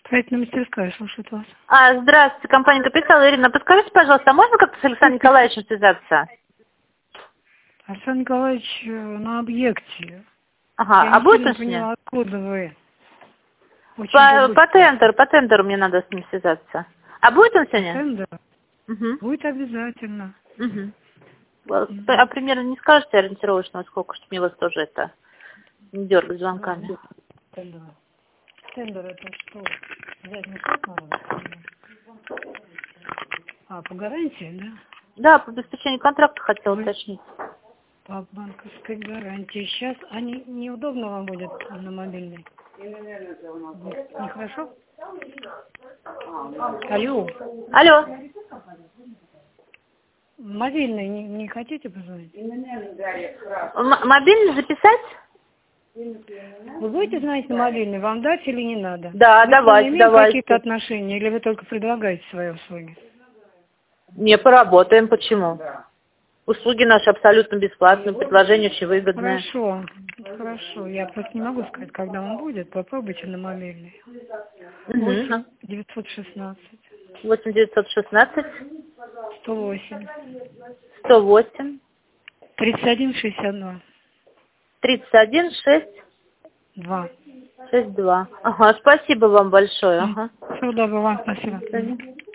Строительная мастерская слушает вас. Здравствуйте, компания «Капитал». Ирина, подскажите, пожалуйста, а можно как-то с Александром Николаевичем связаться? Александр Николаевич на объекте. Ага, Я а не будет сильно он сегодня? поняла, откуда вы. По тендеру мне надо с ним связаться. А будет он сегодня? Тендер? Угу. Будет обязательно. Угу. А примерно не скажете ориентировочно, сколько, чтобы мне вас тоже это не дергать звонками? Тендер. Тендер это что? Взять на счет надо? По гарантии, да? Да, по обеспечению контракта хотела уточнить. По банковской гарантии. Сейчас неудобно вам будет на мобильный? Нехорошо? Алло. Алло. Мобильный не хотите позвонить? Мобильный записать? Вы будете звонить на мобильный? Вам дать или не надо? Да, Вы давайте, имеете давайте. какие-то отношения или вы только предлагаете свои услуги? Не поработаем, почему? Услуги наши абсолютно бесплатные, предложение очень выгодное. Хорошо. Я просто не могу сказать, когда он будет. Попробуйте на мобильный. 916. 8916 108. 108 3162. 31 6 2. 62. Ага, спасибо вам большое. Ага. Всего доброго вам, спасибо. До свидания.